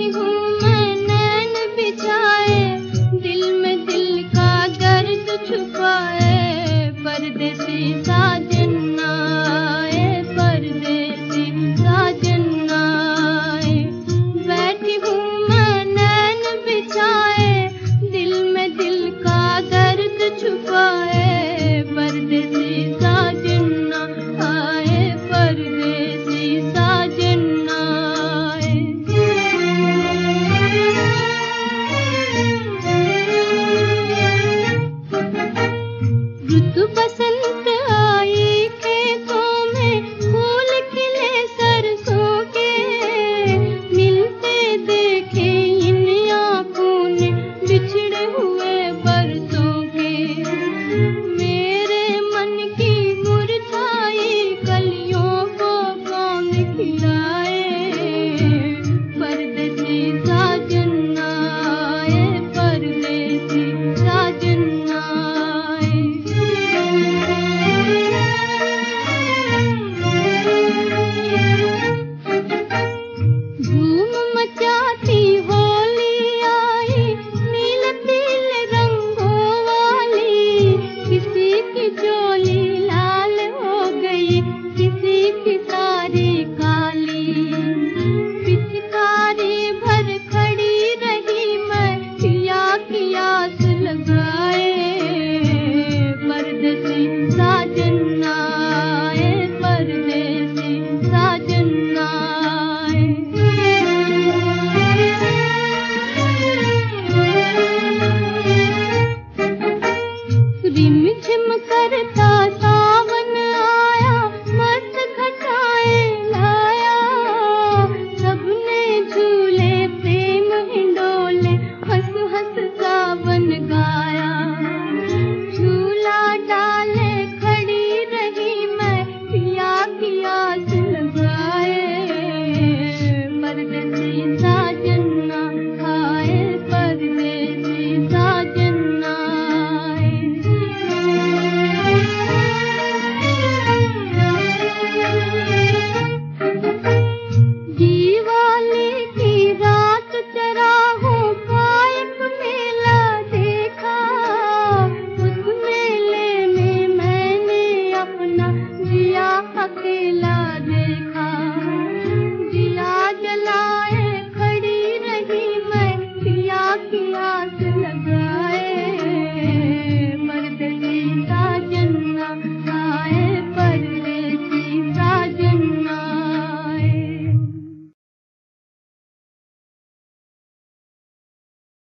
बैठी हूँ मैं नैन बिछाए, दिल में दिल का दर्द छुपाए, परदेसी साजन आए, परदेसी साजन आए। बैठी हूँ मैं नैन बिछाए, दिल में दिल का दर्द छुपाए, परदेसी साजन आए, परदेसी साजन आए। ऋतु बसंत आई खेतों में, फूल खिले सरसों के, मिलते देखे इन आँखों ने बिछड़े हुए बरसों के। मेरे मन की मुरझाई कलियों को कौन खिलाए,